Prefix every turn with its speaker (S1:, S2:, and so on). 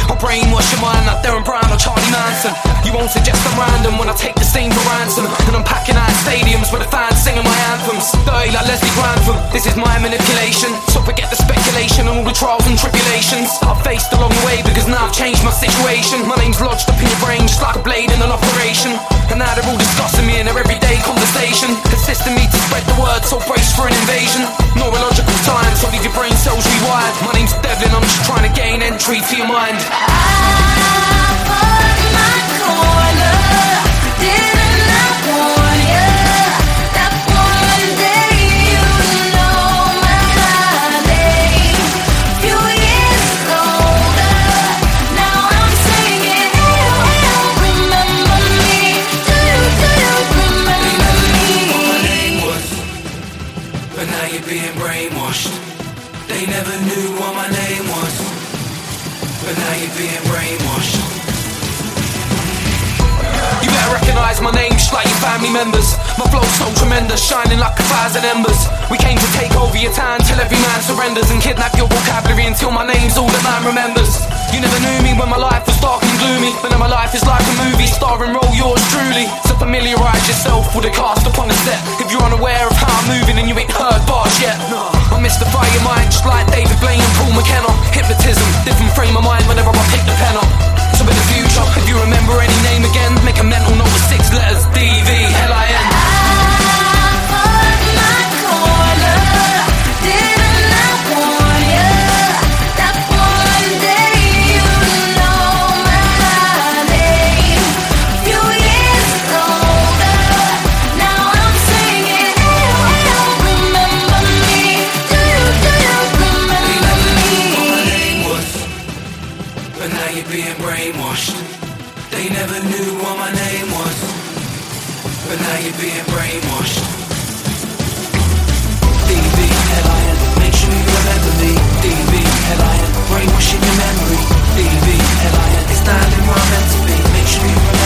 S1: I'll brainwash your mind like Darren Brown or Charlie Manson. You won't suggest I'm random when I take the scene for ransom, and I'm packing out stadiums where the fans singing my anthems. Dirty like Leslie Grantham, this is my manipulation. So forget the speculation and all the trials and tribulations I've faced along the way, because now I've changed my situation. My name's lodged up in your brain just like a blade in an operation, and now they're all discussing me in their everyday conversation, assisting me to spread the word, so brace for an invasion. Neurological time, so leave your brain cells rewired. My name's Devlin, I'm just trying to gain entry to your mind.
S2: But now you're being brainwashed. They never knew what my name was. But now you're being brainwashed.
S1: You better recognise my name just like your family members. My flow's so tremendous, shining like 1,000 embers. We came to take over your town till every man surrenders, and kidnap your vocabulary until my name's all that man remembers. You never knew me when my life was dark and gloomy, but now my life is like a movie, starring role yours truly. So familiarise yourself with the cast upon the set. If you're unaware of how I'm moving and you ain't heard bars yet, I mystify your mind just like David Blaine and Paul McKenna. Hypnotism, different frame of mind whenever I pick the pen up. So in the future, if you remember any name again, make a mental note with 6 letters, D-V-L-I-N.
S2: But now you're being brainwashed. They never knew what my name was. But now you're being brainwashed. D-V-L-I-N, make sure you remember me. D-V-L-I-N, brainwashing your memory. D-V-L-I-N, it's standing where I'm meant to be. Make sure you remember me.